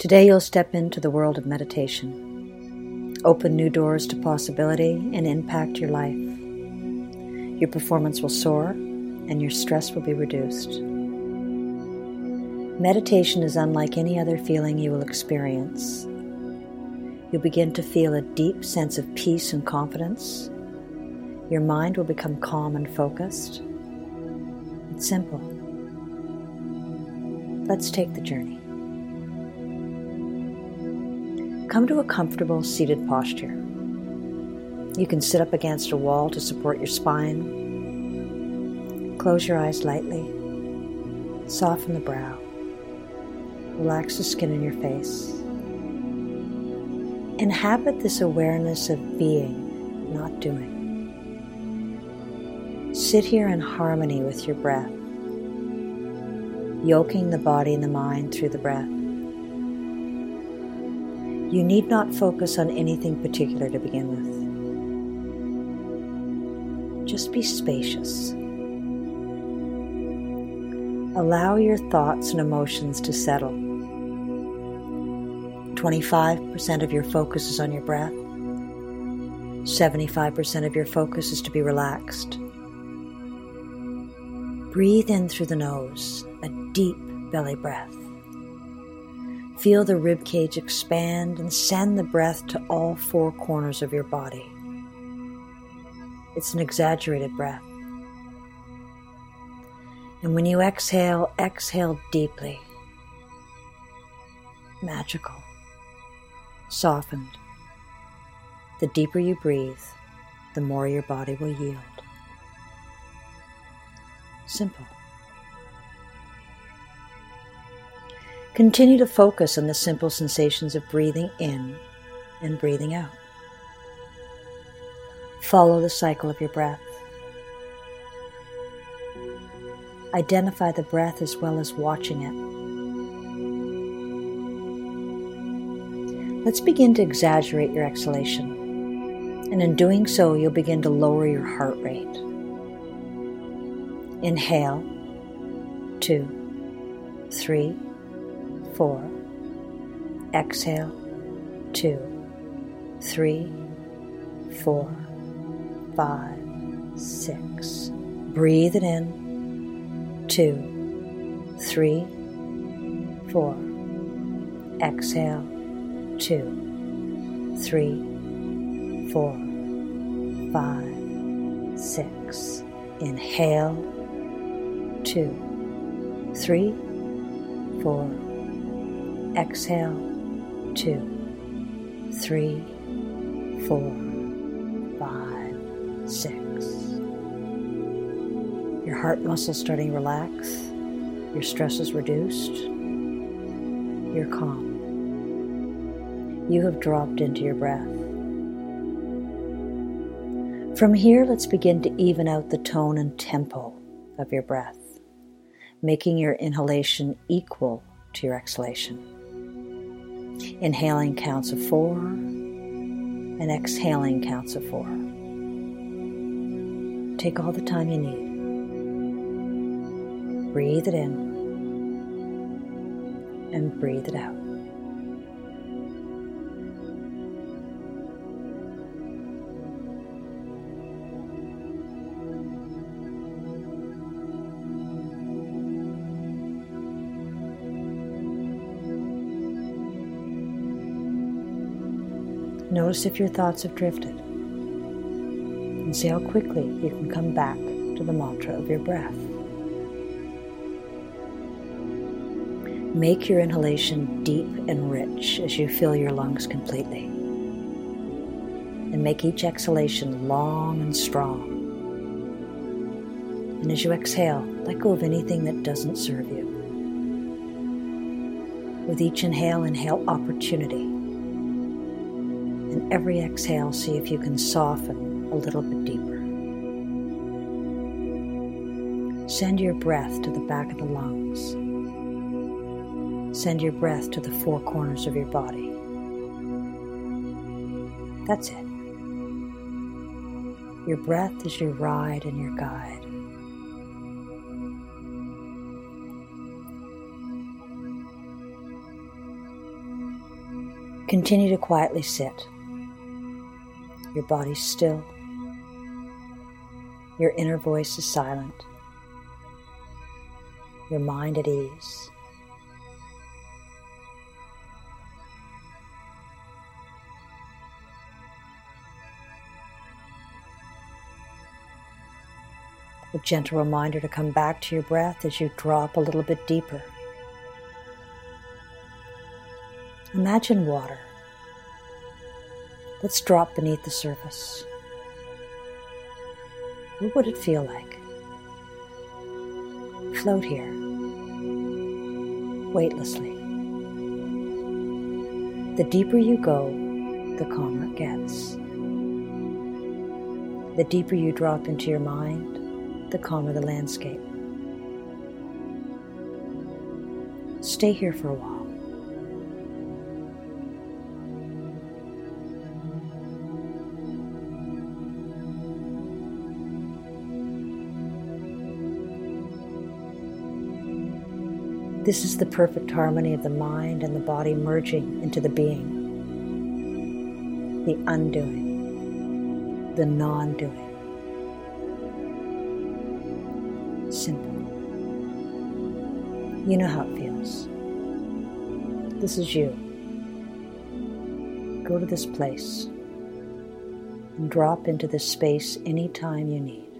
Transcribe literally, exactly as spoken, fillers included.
Today you'll step into the world of meditation, open new doors to possibility and impact your life. Your performance will soar and your stress will be reduced. Meditation is unlike any other feeling you will experience. You'll begin to feel a deep sense of peace and confidence. Your mind will become calm and focused. It's simple. Let's take the journey. Come to a comfortable seated posture. You can sit up against a wall to support your spine. Close your eyes lightly. Soften the brow. Relax the skin in your face. Inhabit this awareness of being, not doing. Sit here in harmony with your breath, yoking the body and the mind through the breath. You need not focus on anything particular to begin with. Just be spacious. Allow your thoughts and emotions to settle. twenty-five percent of your focus is on your breath. seventy-five percent of your focus is to be relaxed. Breathe in through the nose, a deep belly breath. Feel the rib cage expand and send the breath to all four corners of your body. It's an exaggerated breath. And when you exhale, exhale deeply. Magical. Softened. The deeper you breathe, the more your body will yield. Simple. Continue to focus on the simple sensations of breathing in and breathing out. Follow the cycle of your breath. Identify the breath as well as watching it. Let's begin to exaggerate your exhalation, and in doing so, you'll begin to lower your heart rate. Inhale, two, three, four. Exhale, two, three, four, five, six. Breathe it in, two, three, four. Exhale, two, three, four, five, six. Inhale, two, three, four. Exhale, two, three, four, five, six. Your heart muscles starting to relax. Your stress is reduced. You're calm. You have dropped into your breath. From here, let's begin to even out the tone and tempo of your breath, making your inhalation equal to your exhalation. Inhaling counts of four, and exhaling counts of four. Take all the time you need. Breathe it in, and breathe it out. Notice if your thoughts have drifted, and see how quickly you can come back to the mantra of your breath. Make your inhalation deep and rich as you fill your lungs completely, and make each exhalation long and strong. And as you exhale, let go of anything that doesn't serve you. With each inhale, inhale opportunity. And every exhale, see if you can soften a little bit deeper. Send your breath to the back of the lungs. Send your breath to the four corners of your body. That's it. Your breath is your ride and your guide. Continue to quietly sit. Your body's still. Your inner voice is silent. Your mind at ease. A gentle reminder to come back to your breath as you drop a little bit deeper. Imagine water. Let's drop beneath the surface. What would it feel like? Float here, weightlessly. The deeper you go, the calmer it gets. The deeper you drop into your mind, the calmer the landscape. Stay here for a while. This is the perfect harmony of the mind and the body merging into the being, the undoing, the non-doing. Simple. You know how it feels. This is you. Go to this place and drop into this space anytime you need.